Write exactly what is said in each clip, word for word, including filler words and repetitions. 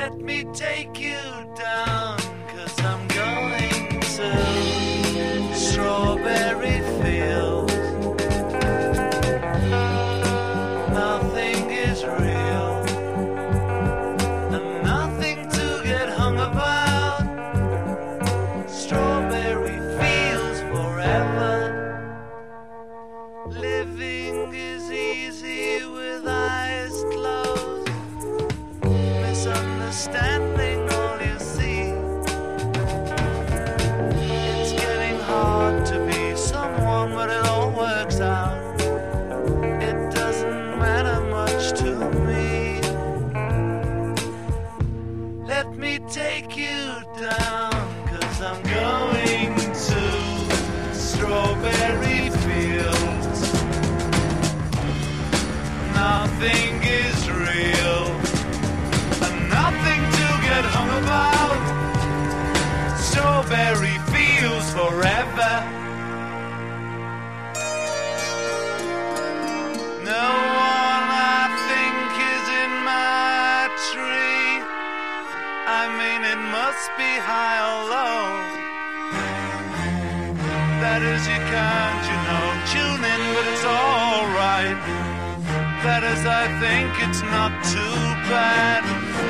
Let me take you down, 'cause I'm going to strawberry fields. Nothing is real, and nothing to get hung about. Strawberry fields forever. Living is easy with eyes closed. Misunderstanding all you see. It's getting hard to be someone, but it all works out. It doesn't matter much to me. Let me take you down, 'cause I'm going to strawberry fields. Nothing is real, and nothing to get hung about. Strawberry fields forever. No one I think is in my tree. I mean, it must be high or low. That is, you can't, you know, tune in, but it's alright. That is, I think it's not too bad.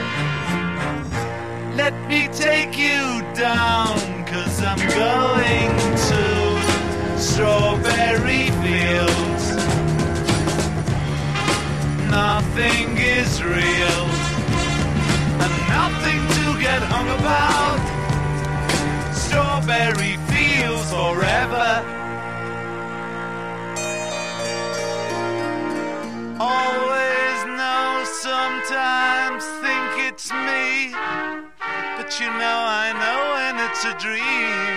Let me take you down, 'cause I'm going to strawberry fields. Nothing is real, and nothing to get hung about. Strawberry fields forever. Always know, sometimes think it's me, but you know I know when it's a dream.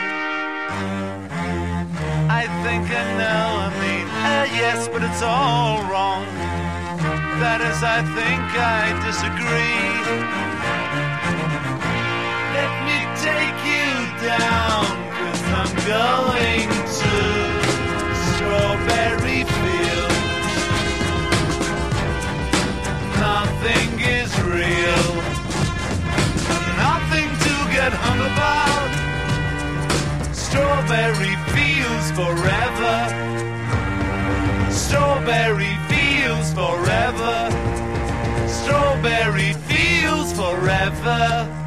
I think I know, I mean, uh, yes, but it's all wrong. That is, I think I disagree. Let me take you down, 'cause I'm going to strawberry fields. Nothing is real, nothing to get hung about. Strawberry fields forever. Strawberry fields forever. Strawberry fields forever.